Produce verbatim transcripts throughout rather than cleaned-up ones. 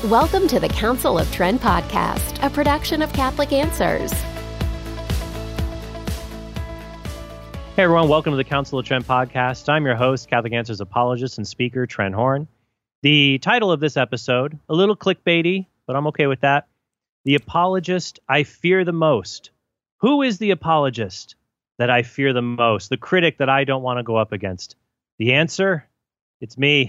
Welcome to the Council of Trent podcast, a production of Catholic Answers. Hey everyone, welcome to the Council of Trent podcast. I'm your host, Catholic Answers apologist and speaker, Trent Horn. The title of this episode, a little clickbaity, but I'm okay with that. The apologist I fear the most. Who is the apologist that I fear the most? The critic that I don't want to go up against? The answer? It's me.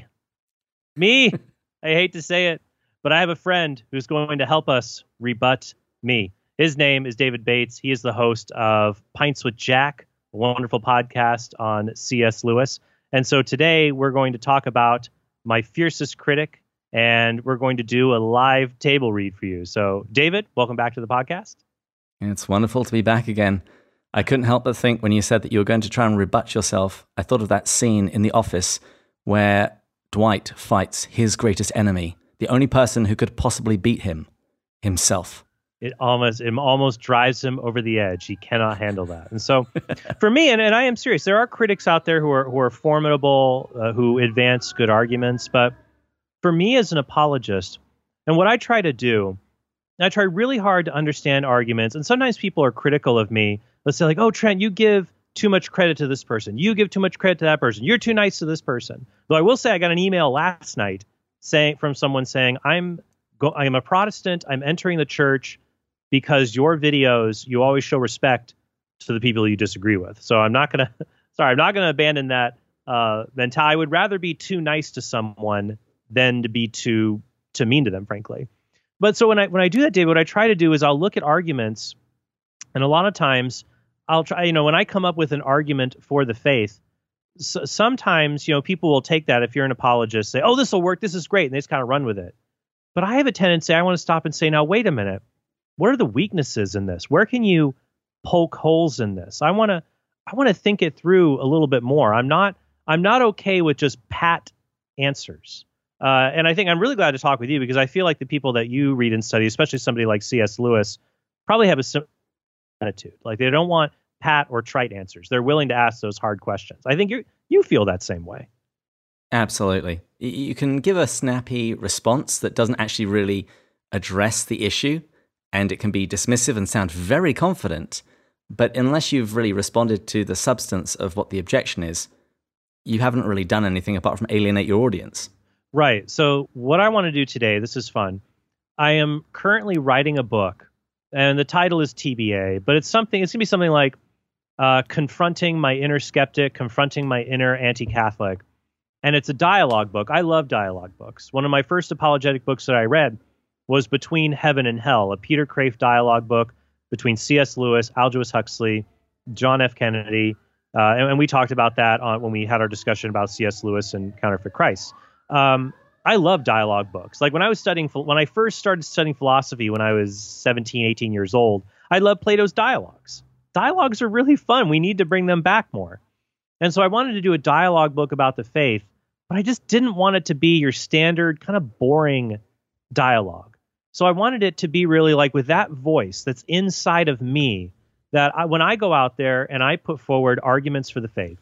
Me. I hate to say it, but I have a friend who's going to help us rebut me. His name is David Bates. He is the host of Pints with Jack, a wonderful podcast on C S Lewis. And so today we're going to talk about my fiercest critic, and we're going to do a live table read for you. So David, welcome back to the podcast. It's wonderful to be back again. I couldn't help but think when you said that you were going to try and rebut yourself, I thought of that scene in The Office where Dwight fights his greatest enemy, the only person who could possibly beat him, himself. It almost it almost drives him over the edge. He cannot handle that. And so for me, and, and I am serious, there are critics out there who are who are formidable, uh, who advance good arguments. But for me as an apologist, and what I try to do, I try really hard to understand arguments. And sometimes people are critical of me. Let's say like, oh, Trent, you give too much credit to this person. You give too much credit to that person. You're too nice to this person. Though I will say I got an email last night saying from someone saying, I'm go- I am a Protestant. I'm entering the church because your videos, you always show respect to the people you disagree with. So I'm not going to, sorry, I'm not going to abandon that uh, mentality. I would rather be too nice to someone than to be too, too mean to them, frankly. But so when I, when I do that, David, what I try to do is I'll look at arguments, and a lot of times I'll try, you know, when I come up with an argument for the faith, so sometimes, you know, people will take that, if you're an apologist, say, oh, this will work. This is great. And they just kind of run with it. But I have a tendency, I want to stop and say, now, wait a minute. What are the weaknesses in this? Where can you poke holes in this? I want to I want to think it through a little bit more. I'm not I'm not okay with just pat answers. Uh, and I think I'm really glad to talk with you because I feel like the people that you read and study, especially somebody like C S Lewis, probably have a similar attitude. Like they don't want pat or trite answers. They're willing to ask those hard questions. I think you you feel that same way. Absolutely. You can give a snappy response that doesn't actually really address the issue, and it can be dismissive and sound very confident, but unless you've really responded to the substance of what the objection is, you haven't really done anything apart from alienate your audience. Right. So what I want to do today, this is fun. I am currently writing a book, and the title is T B A, but it's something, it's going to be something like uh, Confronting My Inner Skeptic, Confronting My Inner Anti-Catholic. And it's a dialogue book. I love dialogue books. One of my first apologetic books that I read was Between Heaven and Hell, a Peter Craiff dialogue book between C S Lewis, Aldous Huxley, John F. Kennedy. Uh, and, and we talked about that on, when we had our discussion about C S Lewis and Counterfeit Christ. Um, I love dialogue books. Like when I was studying, when I first started studying philosophy when I was seventeen, eighteen years old, I loved Plato's dialogues. Dialogues are really fun. We need to bring them back more. And so I wanted to do a dialogue book about the faith, but I just didn't want it to be your standard kind of boring dialogue. So I wanted it to be really like with that voice that's inside of me, that I, when I go out there and I put forward arguments for the faith,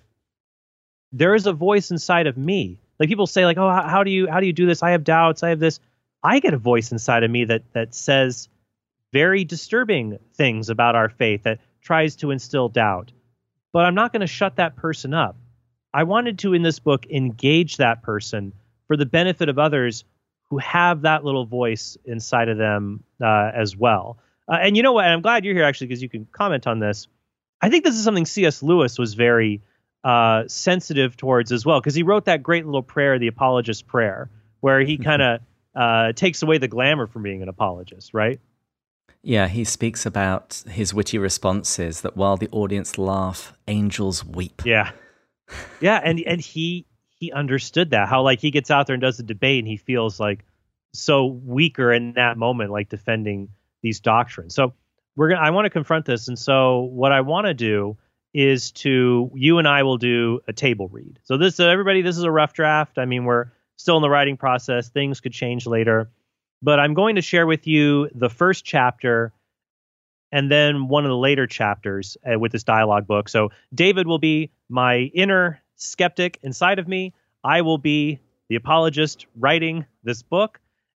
there is a voice inside of me. Like people say like, oh, how, how do you how do you do this? I have doubts. I have this. I get a voice inside of me that that says very disturbing things about our faith, that tries to instill doubt. But I'm not going to shut that person up. I wanted to, in this book, engage that person for the benefit of others who have that little voice inside of them uh, as well. Uh, and you know what? And I'm glad you're here, actually, because you can comment on this. I think this is something C S Lewis was very uh, sensitive towards as well, because he wrote that great little prayer, the Apologist Prayer, where he kind of uh, takes away the glamour from being an apologist, right? Yeah, he speaks about his witty responses, that while the audience laugh, angels weep. Yeah. Yeah, and and he... he understood that, how like he gets out there and does the debate and he feels like so weaker in that moment, like defending these doctrines. So we're going to, I want to confront this. And so what I want to do is to, you and I will do a table read. So this, uh, everybody, this is a rough draft. I mean, we're still in the writing process. Things could change later, but I'm going to share with you the first chapter and then one of the later chapters uh, with this dialogue book. So David will be my inner skeptic inside of me. I will be the apologist writing this book.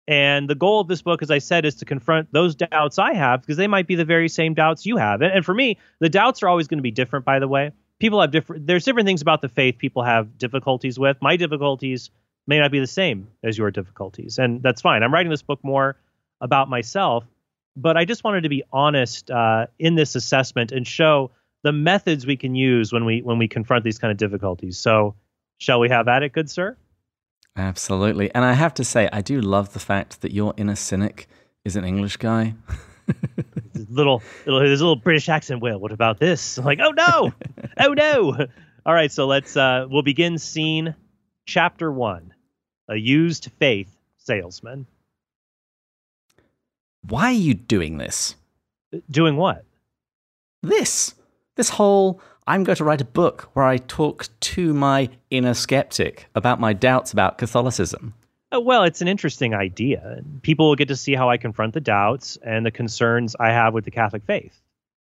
And the goal of this book, as I said, is to confront those doubts I have, because they might be the very same doubts you have. And, and for me, the doubts are always going to be different, by the way. People have different, there's different things about the faith people have difficulties with. My difficulties may not be the same as your difficulties. And that's fine. I'm writing this book more about myself, but I just wanted to be honest uh, in this assessment and show the methods we can use when we when we confront these kind of difficulties. So shall we have at it, good sir? Absolutely. And I have to say, I do love the fact that your inner cynic is an English guy. little, little, there's a little British accent. Well, what about this? I'm like, oh no, oh no. All right, so let's, uh, we'll begin scene chapter one, a used faith salesman. Why are you doing this? Doing what? This. This whole, I'm going to write a book where I talk to my inner skeptic about my doubts about Catholicism. Oh, well, it's an interesting idea. People will get to see how I confront the doubts and the concerns I have with the Catholic faith.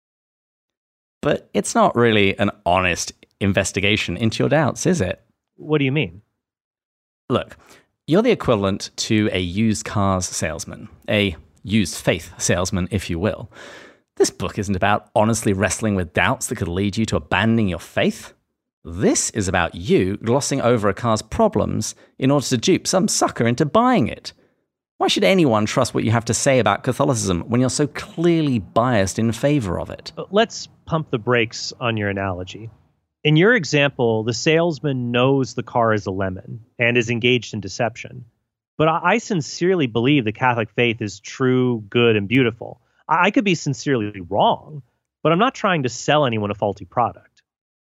But it's not really an honest investigation into your doubts, is it? What do you mean? Look, you're the equivalent to a used cars salesman, a used faith salesman, if you will. This book isn't about honestly wrestling with doubts that could lead you to abandoning your faith. This is about you glossing over a car's problems in order to dupe some sucker into buying it. Why should anyone trust what you have to say about Catholicism when you're so clearly biased in favor of it? Let's pump the brakes on your analogy. In your example, the salesman knows the car is a lemon and is engaged in deception. But I sincerely believe the Catholic faith is true, good, and beautiful. I could be sincerely wrong, but I'm not trying to sell anyone a faulty product.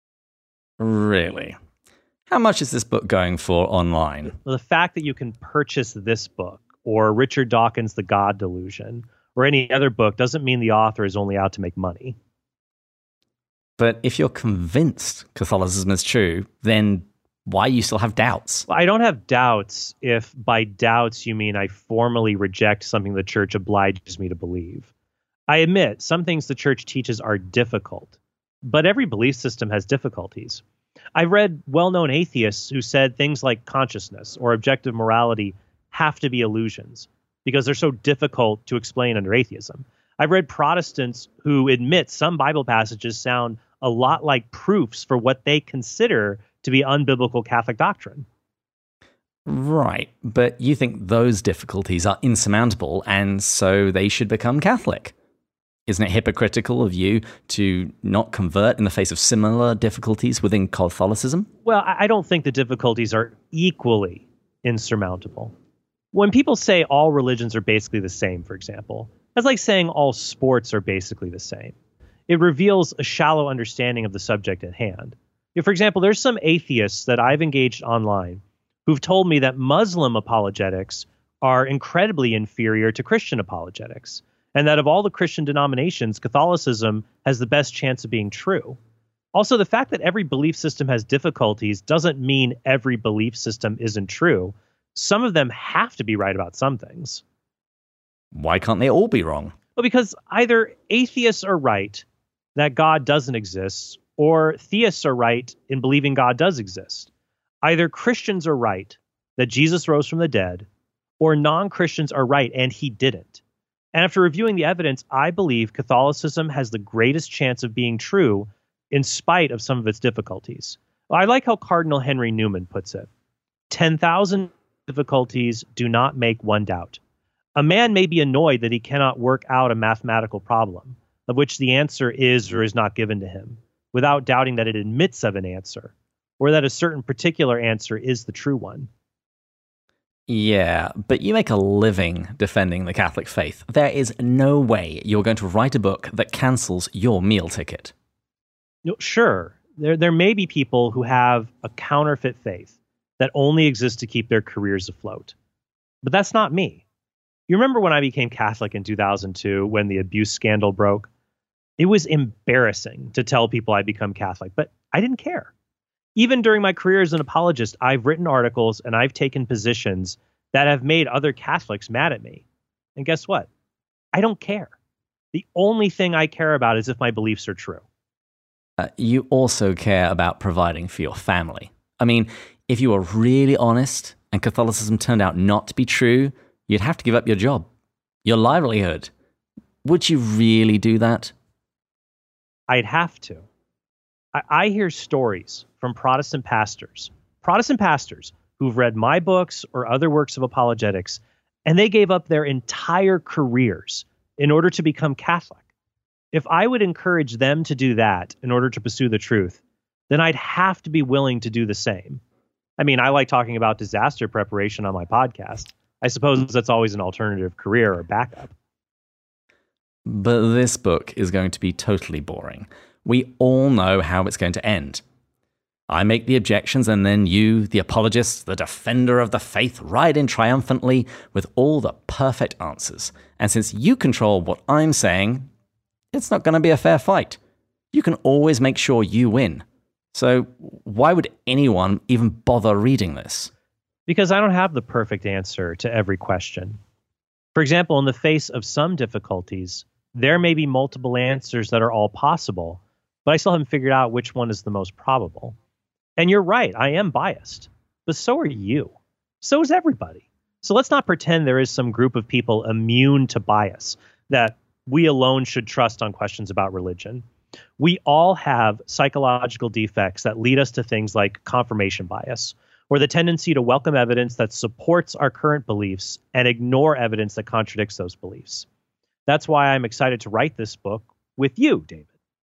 Really? How much is this book going for online? The fact that you can purchase this book, or Richard Dawkins' The God Delusion, or any other book doesn't mean the author is only out to make money. But if you're convinced Catholicism is true, then why you still have doubts? I don't have doubts if by doubts you mean I formally reject something the church obliges me to believe. I admit some things the church teaches are difficult, but every belief system has difficulties. I've read well-known atheists who said things like consciousness or objective morality have to be illusions because they're so difficult to explain under atheism. I've read Protestants who admit some Bible passages sound a lot like proofs for what they consider to be unbiblical Catholic doctrine. Right, but you think those difficulties are insurmountable and so they should become Catholic. Isn't it hypocritical of you to not convert in the face of similar difficulties within Catholicism? Well, I don't think the difficulties are equally insurmountable. When people say all religions are basically the same, for example, that's like saying all sports are basically the same. It reveals a shallow understanding of the subject at hand. If, for example, there's some atheists that I've engaged online who've told me that Muslim apologetics are incredibly inferior to Christian apologetics, and that of all the Christian denominations, Catholicism has the best chance of being true. Also, the fact that every belief system has difficulties doesn't mean every belief system isn't true. Some of them have to be right about some things. Why can't they all be wrong? Well, because either atheists are right that God doesn't exist, or theists are right in believing God does exist. Either Christians are right that Jesus rose from the dead, or non-Christians are right and he didn't. And after reviewing the evidence, I believe Catholicism has the greatest chance of being true in spite of some of its difficulties. Well, I like how Cardinal Henry Newman puts it. ten thousand difficulties do not make one doubt. A man may be annoyed that he cannot work out a mathematical problem, of which the answer is or is not given to him, without doubting that it admits of an answer, or that a certain particular answer is the true one. Yeah, but you make a living defending the Catholic faith. There is no way you're going to write a book that cancels your meal ticket. No, sure, there there may be people who have a counterfeit faith that only exists to keep their careers afloat. But that's not me. You remember when I became Catholic in two thousand two when the abuse scandal broke? It was embarrassing to tell people I'd become Catholic, but I didn't care. Even during my career as an apologist, I've written articles and I've taken positions that have made other Catholics mad at me. And guess what? I don't care. The only thing I care about is if my beliefs are true. Uh, you also care about providing for your family. I mean, if you were really honest and Catholicism turned out not to be true, You'd have to give up your job, your livelihood. Would you really do that? I'd have to. I, I hear stories from Protestant pastors, Protestant pastors who've read my books or other works of apologetics, and they gave up their entire careers in order to become Catholic. If I would encourage them to do that in order to pursue the truth, then I'd have to be willing to do the same. I mean, I like talking about disaster preparation on my podcast. I suppose that's always an alternative career or backup. But this book is going to be totally boring. We all know how it's going to end. I make the objections, and then you, the apologist, the defender of the faith, ride in triumphantly with all the perfect answers. And since you control what I'm saying, it's not going to be a fair fight. You can always make sure you win. So why would anyone even bother reading this? Because I don't have the perfect answer to every question. For example, in the face of some difficulties, there may be multiple answers that are all possible, but I still haven't figured out which one is the most probable. And you're right, I am biased, but so are you. So is everybody. So let's not pretend there is some group of people immune to bias that we alone should trust on questions about religion. We all have psychological defects that lead us to things like confirmation bias, or the tendency to welcome evidence that supports our current beliefs and ignore evidence that contradicts those beliefs. That's why I'm excited to write this book with you, David.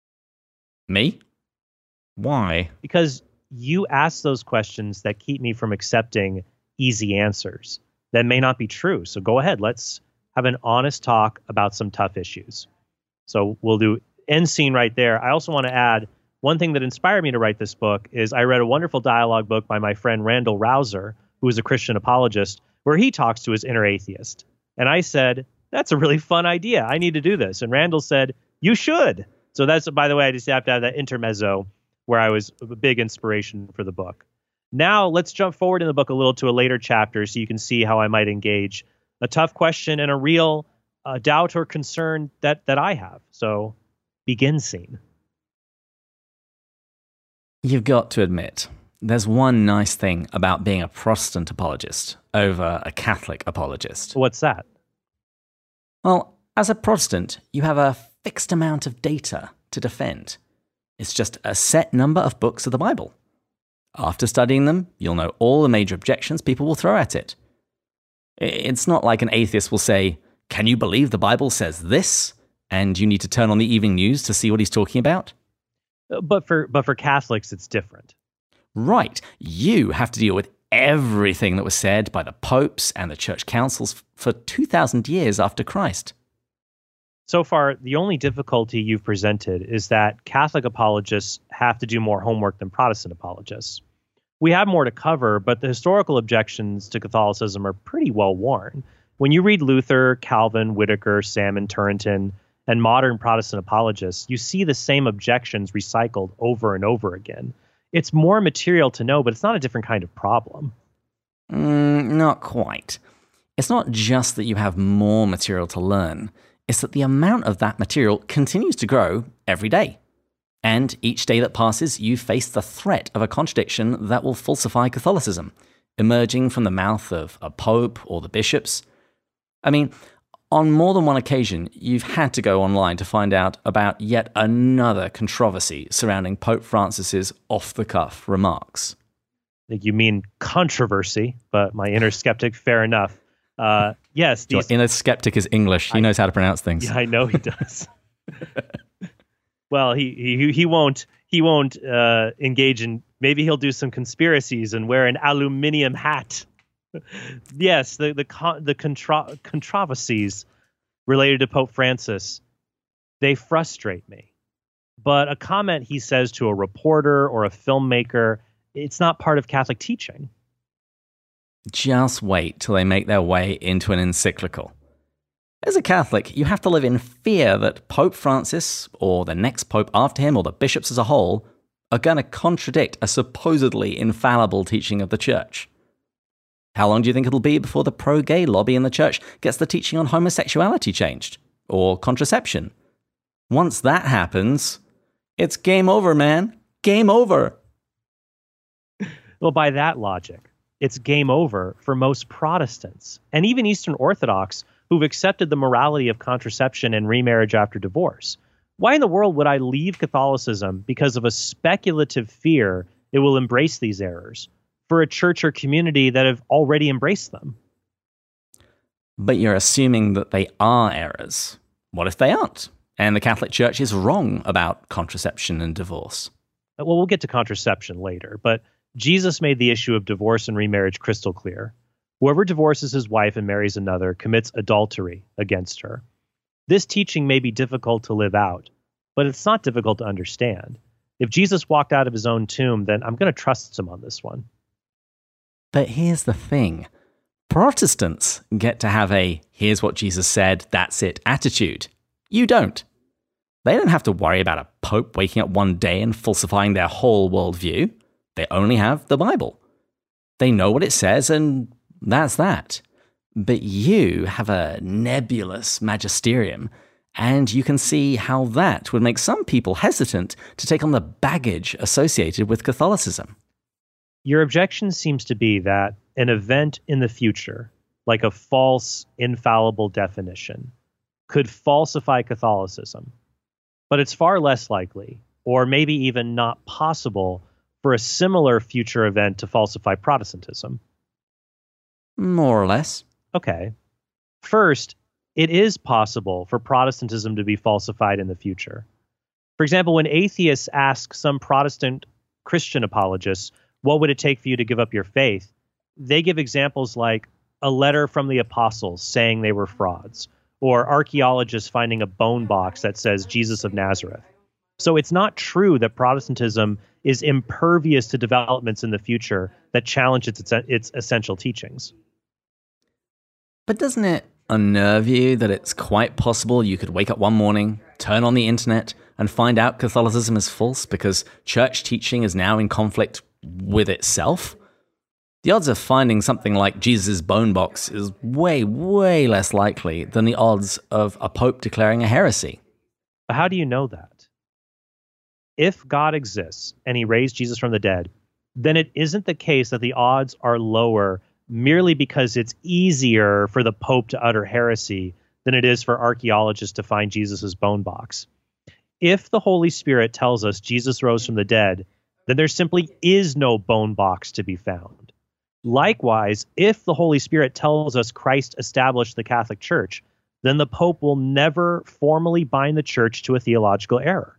Me? Why? Because you ask those questions that keep me from accepting easy answers that may not be true. So go ahead, let's have an honest talk about some tough issues. So we'll do end scene right there. I also want to add one thing that inspired me to write this book is I read a wonderful dialogue book by my friend Randall Rouser, who is a Christian apologist, where he talks to his inner atheist. And I said, that's a really fun idea. I need to do this. And Randall said, you should. So that's, by the way, I just have to have that intermezzo where I was a big inspiration for the book. Now let's jump forward in the book a little to a later chapter so you can see how I might engage a tough question and a real uh, doubt or concern that that I have. So begin scene. You've got to admit, there's one nice thing about being a Protestant apologist over a Catholic apologist. What's that? Well, as a Protestant, you have a fixed amount of data to defend. It's just a set number of books of the Bible. After studying them, you'll know all the major objections people will throw at it. It's not like an atheist will say, can you believe the Bible says this? And you need to turn on the evening news to see what he's talking about. But for but for Catholics, it's different. Right. You have to deal with everything that was said by the popes and the church councils for two thousand years after Christ. So far, the only difficulty you've presented is that Catholic apologists have to do more homework than Protestant apologists. We have more to cover, but the historical objections to Catholicism are pretty well worn. When you read Luther, Calvin, Whitaker, Salmon, Turretin, and modern Protestant apologists, you see the same objections recycled over and over again. It's more material to know, but it's not a different kind of problem. Mm, not quite. It's not just that you have more material to learn. It's that the amount of that material continues to grow every day. And each day that passes, you face the threat of a contradiction that will falsify Catholicism, emerging from the mouth of a pope or the bishops. I mean, on more than one occasion, you've had to go online to find out about yet another controversy surrounding Pope Francis's off-the-cuff remarks. I think you mean controversy, but my inner skeptic, fair enough. Uh, yes. These, Your inner skeptic is English. He I, knows how to pronounce things. Yeah, I know he does. Well, he he he won't he won't uh, engage in. Maybe he'll do some conspiracies and wear an aluminium hat. Yes, the the con, the contra, controversies related to Pope Francis, they frustrate me. But a comment he says to a reporter or a filmmaker, it's not part of Catholic teaching. Just wait till they make their way into an encyclical. As a Catholic, you have to live in fear that Pope Francis, or the next pope after him, or the bishops as a whole, are going to contradict a supposedly infallible teaching of the Church. How long do you think it'll be before the pro-gay lobby in the Church gets the teaching on homosexuality changed? Or contraception? Once that happens, it's game over, man. Game over. Well, by that logic, it's game over for most Protestants and even Eastern Orthodox who've accepted the morality of contraception and remarriage after divorce. Why in the world would I leave Catholicism because of a speculative fear it will embrace these errors for a church or community that have already embraced them? But you're assuming that they are errors. What if they aren't? And the Catholic Church is wrong about contraception and divorce. Well, we'll get to contraception later, but Jesus made the issue of divorce and remarriage crystal clear. Whoever divorces his wife and marries another commits adultery against her. This teaching may be difficult to live out, but it's not difficult to understand. If Jesus walked out of his own tomb, then I'm going to trust him on this one. But here's the thing. Protestants get to have a here's what Jesus said, that's it attitude. You don't. They don't have to worry about a pope waking up one day and falsifying their whole worldview. They only have the Bible. They know what it says, and that's that. But you have a nebulous magisterium, and you can see how that would make some people hesitant to take on the baggage associated with Catholicism. Your objection seems to be that an event in the future, like a false, infallible definition, could falsify Catholicism. But it's far less likely, or maybe even not possible, for a similar future event to falsify Protestantism. More or less. Okay. First, it is possible for Protestantism to be falsified in the future. For example, when atheists ask some Protestant Christian apologists, what would it take for you to give up your faith? They give examples like a letter from the apostles saying they were frauds, or archaeologists finding a bone box that says Jesus of Nazareth. So it's not true that Protestantism is impervious to developments in the future that challenge its, its essential teachings. But doesn't it unnerve you that it's quite possible you could wake up one morning, turn on the internet, and find out Catholicism is false because church teaching is now in conflict with itself? The odds of finding something like Jesus' bone box is way, way less likely than the odds of a pope declaring a heresy. But how do you know that? If God exists and he raised Jesus from the dead, then it isn't the case that the odds are lower merely because it's easier for the Pope to utter heresy than it is for archaeologists to find Jesus' bone box. If the Holy Spirit tells us Jesus rose from the dead, then there simply is no bone box to be found. Likewise, if the Holy Spirit tells us Christ established the Catholic Church, then the Pope will never formally bind the Church to a theological error.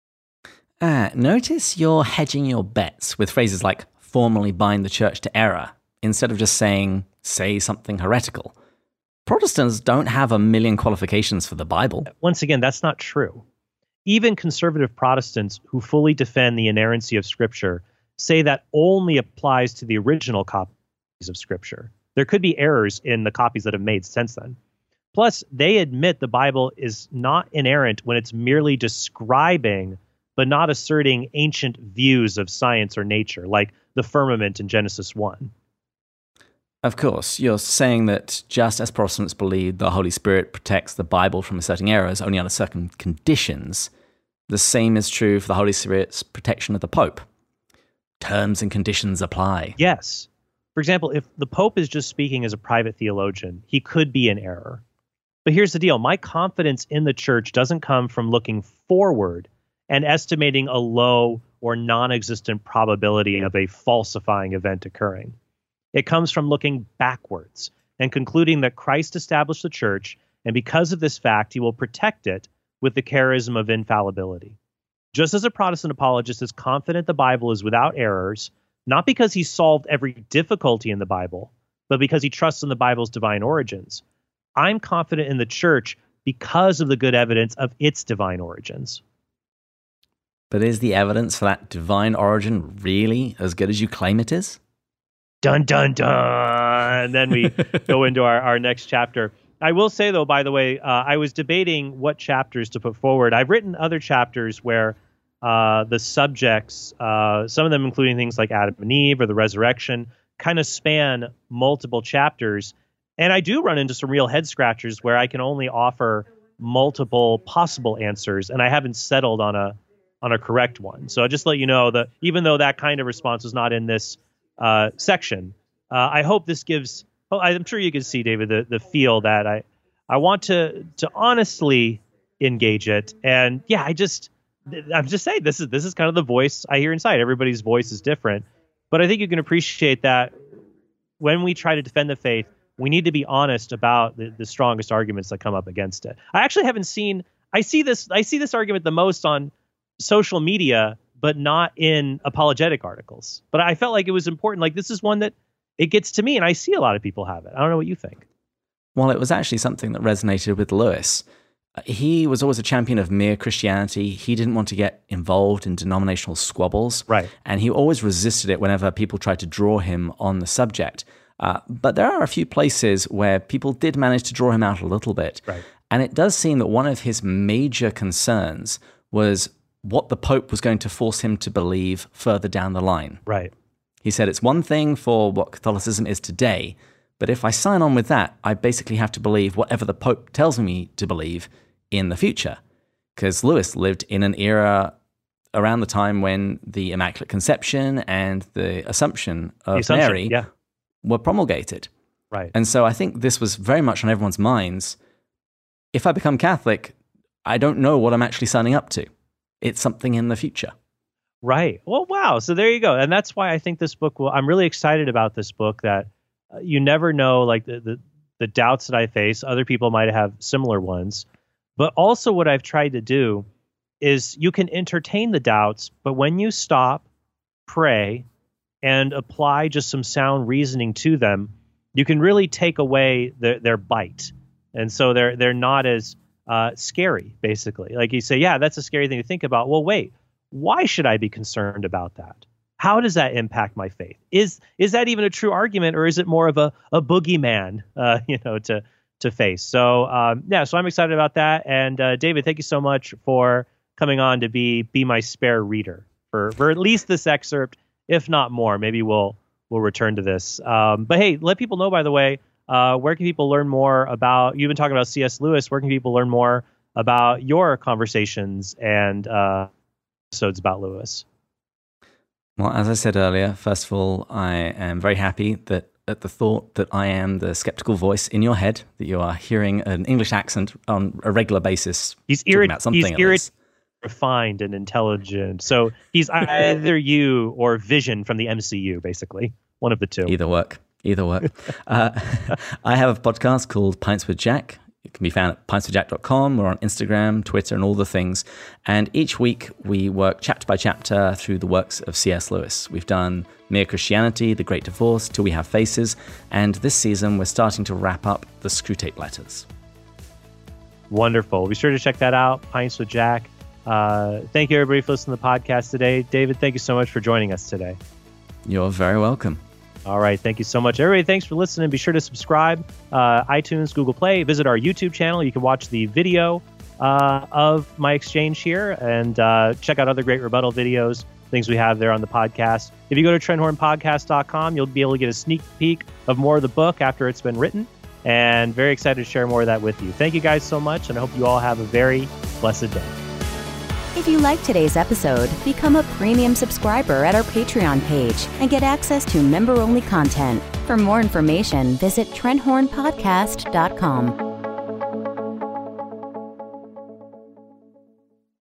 Ah, notice you're hedging your bets with phrases like formally bind the Church to error, instead of just saying, say something heretical. Protestants don't have a million qualifications for the Bible. Once again, that's not true. Even conservative Protestants who fully defend the inerrancy of Scripture say that only applies to the original copies of Scripture. There could be errors in the copies that have made since then. Plus, they admit the Bible is not inerrant when it's merely describing but not asserting ancient views of science or nature, like the firmament in Genesis one. Of course, you're saying that just as Protestants believe the Holy Spirit protects the Bible from asserting errors only under certain conditions, the same is true for the Holy Spirit's protection of the Pope. Terms and conditions apply. Yes. For example, if the Pope is just speaking as a private theologian, he could be in error. But here's the deal. My confidence in the Church doesn't come from looking forward and estimating a low or non-existent probability of a falsifying event occurring. It comes from looking backwards and concluding that Christ established the Church, and because of this fact, he will protect it with the charism of infallibility. Just as a Protestant apologist is confident the Bible is without errors, not because he solved every difficulty in the Bible, but because he trusts in the Bible's divine origins, I'm confident in the Church because of the good evidence of its divine origins. But is the evidence for that divine origin really as good as you claim it is? Dun, dun, dun. And then we go into our, our next chapter. I will say, though, by the way, uh, I was debating what chapters to put forward. I've written other chapters where uh, the subjects, uh, some of them including things like Adam and Eve or the resurrection, kind of span multiple chapters. And I do run into some real head scratchers where I can only offer multiple possible answers, and I haven't settled on a on a correct one. So I'll just let you know that even though that kind of response is not in this uh, section, uh, I hope this gives, oh, I'm sure you can see, David, the, the feel that I, I want to, to honestly engage it. And yeah, I just, I'm just saying this is, this is kind of the voice I hear inside. Everybody's voice is different, but I think you can appreciate that when we try to defend the faith, we need to be honest about the, the strongest arguments that come up against it. I actually haven't seen, I see this, I see this argument the most on social media, but not in apologetic articles. But I felt like it was important. Like, this is one that it gets to me, and I see a lot of people have it. I don't know what you think. Well, it was actually something that resonated with Lewis. He was always a champion of mere Christianity. He didn't want to get involved in denominational squabbles. Right. And he always resisted it whenever people tried to draw him on the subject. Uh, but there are a few places where people did manage to draw him out a little bit. Right. And it does seem that one of his major concerns was what the Pope was going to force him to believe further down the line. Right. He said, it's one thing for what Catholicism is today, but if I sign on with that, I basically have to believe whatever the Pope tells me to believe in the future. Because Lewis lived in an era around the time when the Immaculate Conception and the Assumption of the Assumption, Mary yeah. were promulgated. Right. And so I think this was very much on everyone's minds. If I become Catholic, I don't know what I'm actually signing up to. It's something in the future. Right. Well, wow. So there you go. And that's why I think this book will, I'm really excited about this book, that uh, you never know, like the, the, the doubts that I face, other people might have similar ones. But also what I've tried to do is you can entertain the doubts, but when you stop, pray, and apply just some sound reasoning to them, you can really take away their, their bite. And so they're they're not as uh, scary, basically. Like you say, yeah, that's a scary thing to think about. Well, wait, why should I be concerned about that? How does that impact my faith? Is is that even a true argument, or is it more of a, a boogeyman, uh, you know, to to face? So um, yeah, so I'm excited about that. And uh, David, thank you so much for coming on to be be my spare reader for for at least this excerpt, if not more. Maybe we'll we'll return to this. Um, but hey, let people know, by the way, uh, where can people learn more about? You've been talking about C S. Lewis. Where can people learn more about your conversations and uh, episodes about Lewis? Well, as I said earlier, first of all, I am very happy that at the thought that I am the skeptical voice in your head, that you are hearing an English accent on a regular basis. He's irritated. He's irritated, refined, and intelligent. So he's either you or Vision from the M C U, basically. One of the two. Either work. Either work. uh, I have a podcast called Pints with Jack. It can be found at pints with jack dot com. We're on Instagram, Twitter, and all the things. And each week we work chapter by chapter through the works of C S. Lewis. We've done Mere Christianity, The Great Divorce, Till We Have Faces. And this season we're starting to wrap up the Screwtape Letters. Wonderful. Be sure to check that out, Pints with Jack. Uh, thank you, everybody, for listening to the podcast today. David, thank you so much for joining us today. You're very welcome. All right. Thank you so much, everybody. Thanks for listening. Be sure to subscribe, uh, iTunes, Google Play. Visit our YouTube channel. You can watch the video uh, of my exchange here, and uh, check out other great rebuttal videos, things we have there on the podcast. If you go to Trenthorn Podcast dot com, you'll be able to get a sneak peek of more of the book after it's been written, and very excited to share more of that with you. Thank you guys so much, and I hope you all have a very blessed day. If you liked today's episode, become a premium subscriber at our Patreon page and get access to member-only content. For more information, visit Trenthorn Podcast dot com.